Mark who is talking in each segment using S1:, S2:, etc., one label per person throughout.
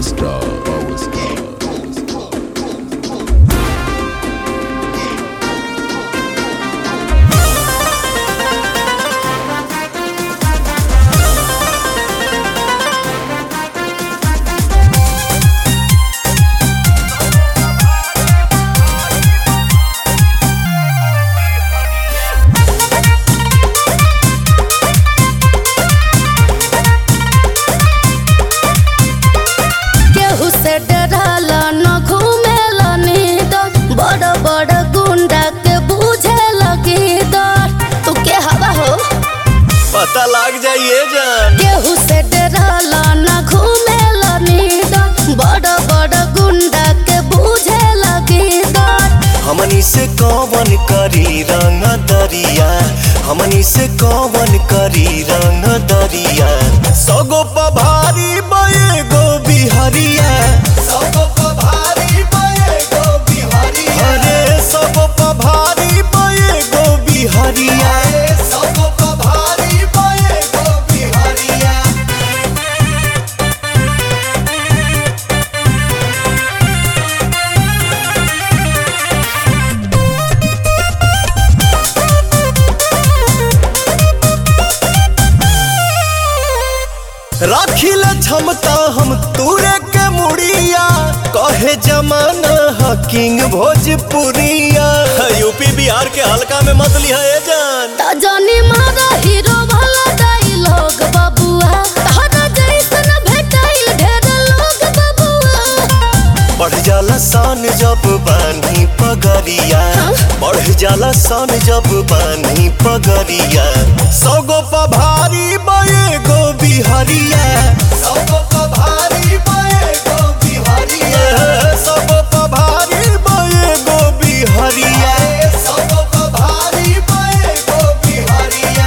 S1: पता लग जाइए जान।
S2: केहू से डराला ना घूमेला नीडर, बड़ा बड़ा गुंडा के बूझे लगी डर।
S1: हमनी से कौन करी रंग दरिया, हमनी से कौन करी रंग दरिया। सगो पभारी बये गो बिहरिया, सगो पभारी बये गो बिहरिया। अरे सगो पभारी बये गो बिहरिया, सगो पभारी बये गो बिहरिया। राखिल क्षमता हम तूरे के मुड़िया, कहे जमाना किंग भोजपुरिया। यूपी बिहार के हल्का में मत लिया जान।
S2: ता जानी मारा हीरो वाला डायलॉग बबुआ, तारा जैसन भेटाइल ढेर लोग बबुआ।
S1: बढ़ जाला सान जब बानी पगरिया, बढ़ जाला सान जब बानी पगरिया। सगो पभारी बये गो बिहरिया, सगो पभारी बये गो बिहरिया। सगो पभारी बये गो बिहरिया, सगो पभारी बये गो बिहरिया।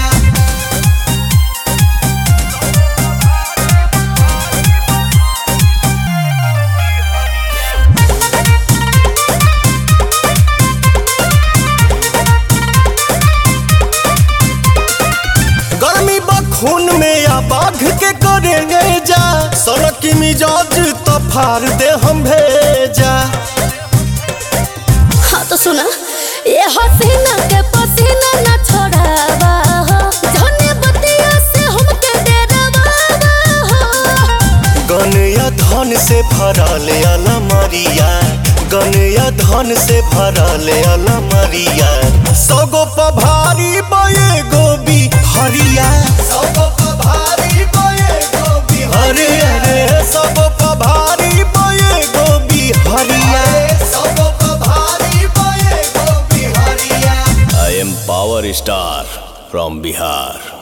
S1: गर्मी बखून में या बाघ के करेंगे जा, सड़क की मिजाज तो फाड़ दे हम भेजा।
S2: हाँ तो सुना, ये हसीना के पसीना न छोड़ावा हो, जाने बतिया से हमके डरावा हो।
S1: गन या धन से भरल अलमरिया, गन या धन से भरल अलमरिया। सगो पभारी बये गो बिहरिया, सगो पभारी बये गो बिहरिया। अरे सगो पभारी बये गो बिहरिया, सगो पभारी बये गो बिहरिया। I am Power Star from Bihar.